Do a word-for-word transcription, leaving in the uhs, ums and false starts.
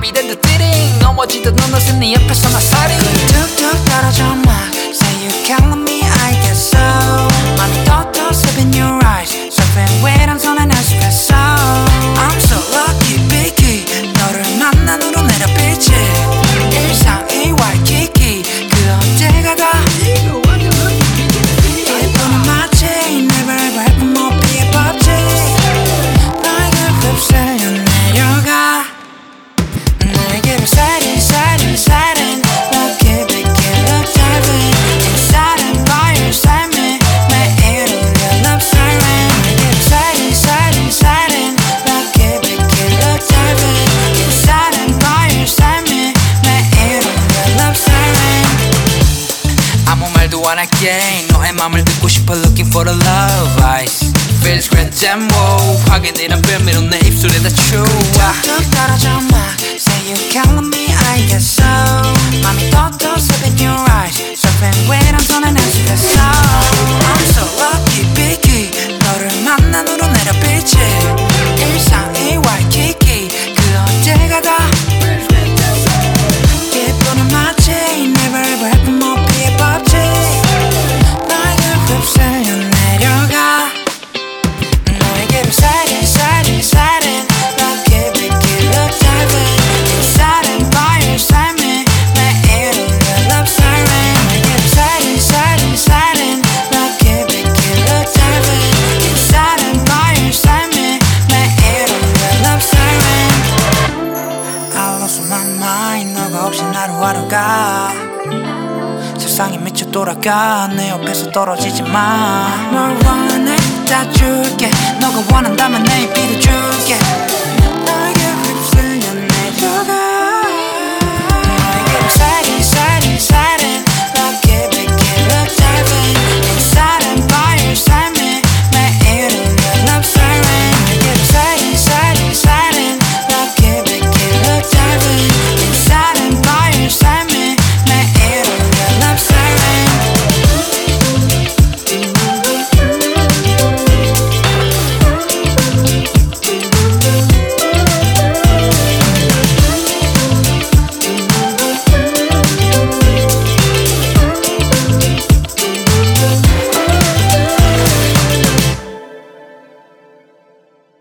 마비된 듯 뛰링 넘어지듯 어느새 네 옆에서 나사리 툭툭 떨어져 막 Say you can't love me I guess so 맘이 떴어 slip in your eyes surfing wet 한 손에 espresso I'm so lucky picky 너를 만난 후로 내려 빛이 일상이 와이키키 그 언제가 다 예쁘는 마치 never ever 예쁜 못 피해 법칙 너의 그 휩쓸려 내려가 너에게로 sliding sliding sliding lucky picky look diving inside and by your side me 매일 울려 love siren 너에게로 sliding sliding sliding lucky picky look diving inside and by your side me 매일 울려 love siren 아무 말도 안 할게 너의 맘을 듣고 싶어 looking for the love eyes feels great damn wow 확인이란 별미로 내 입술에다 추워 툭툭 떨어져 막 Say you can't love me I guess so 맘이 떴어 slip in your eyes surfing wet 한 손에 espresso I'm so lucky picky 너를 만난 후로 내려 빛이 일상이 와이키키 그 언제가 다 예쁘는 마치 never ever 예쁜 못 피해 법칙 너에게 휩쓸려 내려가 너에게로 sliding sliding sliding lucky picky look diving inside and by your side me 매일 울려 love siren 너에게로 sliding sliding sliding lucky picky look diving inside and by your side me 매일 울려 love siren I lost my mind 너가 없이 나를 하루가 세상이 미쳐 돌아가 내 옆에서 떨어지지 마 뭘 원해 다 줄게 너가 원한다면 내 입 빌어줄게 너의